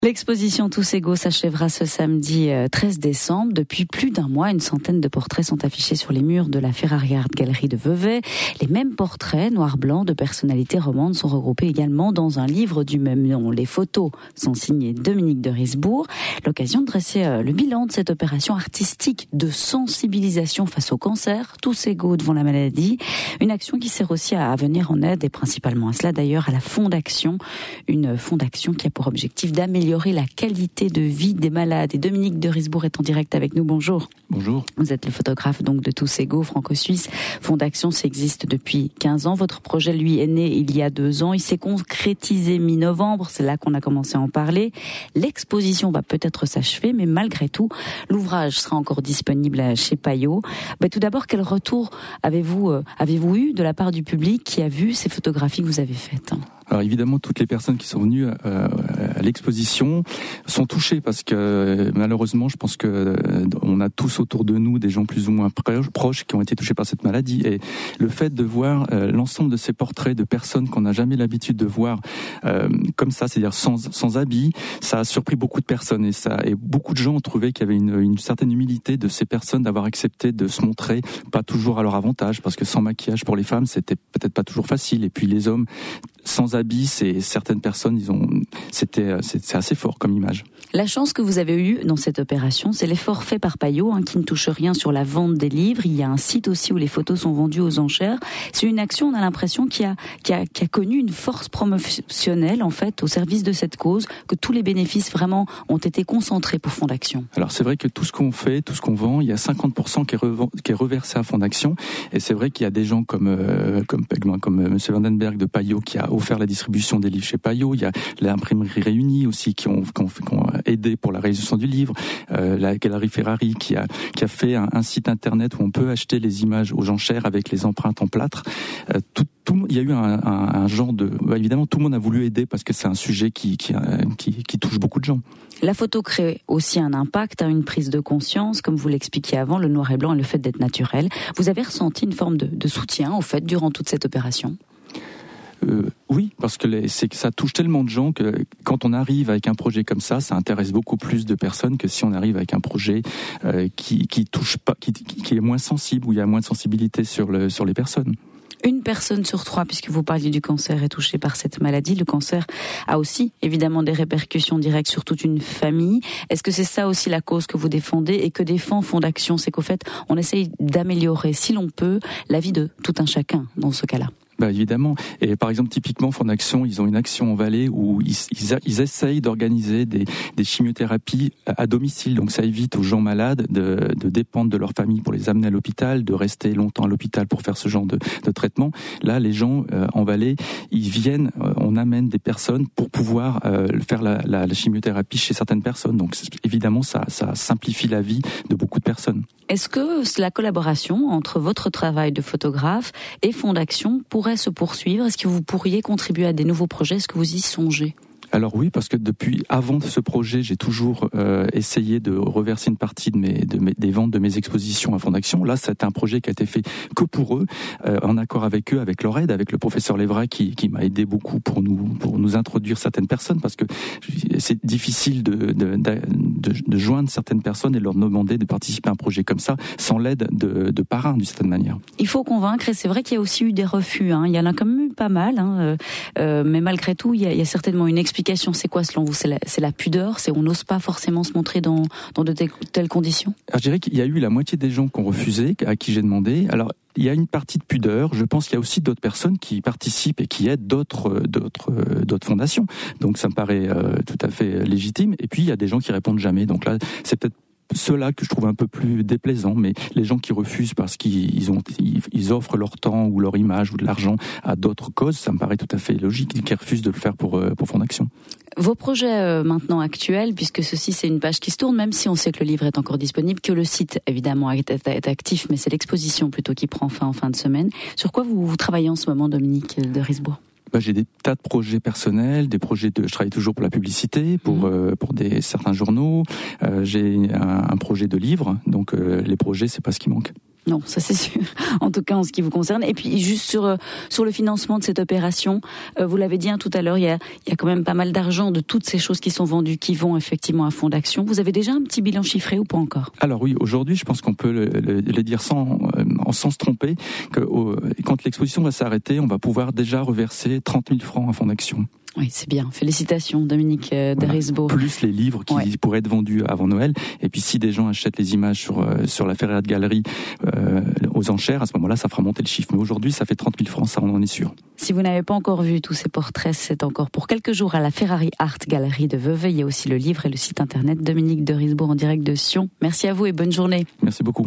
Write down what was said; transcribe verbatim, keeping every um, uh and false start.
L'exposition Tous égaux s'achèvera ce samedi treize décembre. Depuis plus d'un mois, une centaine de portraits sont affichés sur les murs de la Ferrari Art Gallery de Vevey. Les mêmes portraits, noir-blanc, de personnalités romandes sont regroupés également dans un livre du même nom. Les photos sont signées Dominique de Risbourg. L'occasion de dresser le bilan de cette opération artistique de sensibilisation face au cancer, Tous égaux devant la maladie. Une action qui sert aussi à venir en aide, et principalement à cela d'ailleurs, à la Fondation. Une fondation qui a pour objectif d'améliorer la qualité de vie des malades. Et Dominique de Risbourg est en direct avec nous. Bonjour. Bonjour. Vous êtes le photographe donc de Tous égaux, franco-suisse. Fondation, ça existe depuis quinze ans. Votre projet, lui, est né il y a deux ans. Il s'est concrétisé mi-novembre. C'est là qu'on a commencé à en parler. L'exposition va peut-être s'achever, mais malgré tout, l'ouvrage sera encore disponible chez Payot. Bah, tout d'abord, quel retour avez-vous, euh, avez-vous eu de la part du public qui a vu ces photographies que vous avez faites ? Alors évidemment, toutes les personnes qui sont venues euh, à l'exposition sont touchées parce que malheureusement, je pense que euh, on a tous autour de nous des gens plus ou moins proches qui ont été touchés par cette maladie. Et le fait de voir euh, l'ensemble de ces portraits de personnes qu'on n'a jamais l'habitude de voir euh, comme ça, c'est-à-dire sans, sans habit, ça a surpris beaucoup de personnes. Et, ça, et beaucoup de gens ont trouvé qu'il y avait une, une certaine humilité de ces personnes d'avoir accepté de se montrer, pas toujours à leur avantage, parce que sans maquillage pour les femmes, c'était peut-être pas toujours facile. Et puis les hommes, sans habit, c'est certaines personnes, ils ont, c'était, c'est, c'est assez fort comme image. La chance que vous avez eue dans cette opération, c'est l'effort fait par Payot, hein, qui ne touche rien sur la vente des livres. Il y a un site aussi où les photos sont vendues aux enchères. C'est une action, on a l'impression, qui a, qui a, qui a connu une force promotionnelle, en fait, au service de cette cause, que tous les bénéfices vraiment ont été concentrés pour Fondation. Alors c'est vrai que tout ce qu'on fait, tout ce qu'on vend, il y a cinquante pour cent qui est, revend, qui est reversé à Fondation. Et c'est vrai qu'il y a des gens comme, euh, comme, comme, comme M. Vandenberg de Payot qui a offert la distribution des livres chez Payot. Il y a l'imprimerie Réunie aussi qui ont, qui ont, qui ont aidé pour la réalisation du livre. Euh, la Galerie Ferrari qui a, qui a fait un, un site internet où on peut acheter les images aux enchères avec les empreintes en plâtre. Euh, tout, tout, il y a eu un, un, un genre de... Bah, évidemment, tout le monde a voulu aider parce que c'est un sujet qui, qui, qui, qui touche beaucoup de gens. La photo crée aussi un impact, une prise de conscience, comme vous l'expliquiez avant, le noir et blanc et le fait d'être naturel. Vous avez ressenti une forme de, de soutien, au fait, durant toute cette opération ? Euh, oui, parce que les, c'est que ça touche tellement de gens que quand on arrive avec un projet comme ça, ça intéresse beaucoup plus de personnes que si on arrive avec un projet euh, qui, qui touche pas, qui, qui est moins sensible, où il y a moins de sensibilité sur le, sur les personnes. Une personne sur trois, puisque vous parliez du cancer, est touchée par cette maladie. Le cancer a aussi évidemment des répercussions directes sur toute une famille. Est-ce que c'est ça aussi la cause que vous défendez et que défend Fondation ? C'est qu'au fait, on essaye d'améliorer, si l'on peut, la vie de tout un chacun dans ce cas-là. Bah évidemment. Et par exemple, typiquement, Fondation, ils ont une action en Valais où ils, ils, ils essayent d'organiser des, des chimiothérapies à domicile. Donc ça évite aux gens malades de, de dépendre de leur famille pour les amener à l'hôpital, de rester longtemps à l'hôpital pour faire ce genre de, de traitement. Là, les gens euh, en Valais, ils viennent, euh, on amène des personnes pour pouvoir euh, faire la, la, la chimiothérapie chez certaines personnes. Donc évidemment, ça, ça simplifie la vie de beaucoup de personnes. Est-ce que la collaboration entre votre travail de photographe et Fondation pourrait se poursuivre ? Est-ce que vous pourriez contribuer à des nouveaux projets ? Est-ce que vous y songez ? Alors oui, parce que depuis avant ce projet, j'ai toujours euh, essayé de reverser une partie de mes, de mes des ventes de mes expositions à Fondation. Là, c'est un projet qui a été fait que pour eux, euh, en accord avec eux, avec leur aide, avec le professeur Lévra qui, qui m'a aidé beaucoup pour nous pour nous introduire certaines personnes, parce que c'est difficile de de, de, de, de joindre certaines personnes et leur demander de participer à un projet comme ça sans l'aide de, de parrains d'une certaine manière. Il faut convaincre, et c'est vrai qu'il y a aussi eu des refus. Hein. Il y en a quand même eu pas mal, hein. euh, mais malgré tout, il y a, il y a certainement une explication. C'est quoi selon vous ? C'est la, c'est la pudeur ? C'est on n'ose pas forcément se montrer dans, dans de telles conditions ? Alors, je dirais qu'il y a eu la moitié des gens qui ont refusé, à qui j'ai demandé. Alors, il y a une partie de pudeur. Je pense qu'il y a aussi d'autres personnes qui participent et qui aident d'autres, d'autres, d'autres fondations. Donc, ça me paraît euh, tout à fait légitime. Et puis, il y a des gens qui répondent jamais. Donc là, c'est peut-être ceux-là que je trouve un peu plus déplaisants, mais les gens qui refusent parce qu'ils ont, ils offrent leur temps ou leur image ou de l'argent à d'autres causes, ça me paraît tout à fait logique, qui refusent de le faire pour, pour Fondation. Vos projets euh, maintenant actuels, puisque ceci c'est une page qui se tourne, même si on sait que le livre est encore disponible, que le site évidemment est, est, est actif, mais c'est l'exposition plutôt qui prend fin en fin de semaine. Sur quoi vous, vous travaillez en ce moment, Dominique de Risbourg ? Bah, j'ai des tas de projets personnels, des projets de, je travaille toujours pour la publicité, pour mmh. euh, pour des certains journaux. Euh, j'ai un, un projet de livre, donc euh, les projets c'est pas ce qui manque. Non, ça c'est sûr. En tout cas, en ce qui vous concerne. Et puis, juste sur euh, sur le financement de cette opération, euh, vous l'avez dit hein, tout à l'heure, il y a il y a quand même pas mal d'argent de toutes ces choses qui sont vendues, qui vont effectivement à Fonds d'Action. Vous avez déjà un petit bilan chiffré ou pas encore? Alors oui, aujourd'hui, je pense qu'on peut le, le, le dire sans euh, sans se tromper que euh, quand l'exposition va s'arrêter, on va pouvoir déjà reverser trente mille francs à Fonds d'Action. Oui, c'est bien. Félicitations, Dominique euh, Derisbourg. Voilà. Plus les livres qui ouais. pourraient être vendus avant Noël. Et puis, si des gens achètent les images sur euh, sur la Ferrariade Galerie euh, aux enchères, à ce moment-là, ça fera monter le chiffre. Mais aujourd'hui, ça fait trente mille francs, ça, on en est sûr. Si vous n'avez pas encore vu tous ces portraits, c'est encore pour quelques jours à la Ferrari Art Galerie de Vevey. Il y a aussi le livre et le site internet Dominique Derisbourg en direct de Sion. Merci à vous et bonne journée. Merci beaucoup.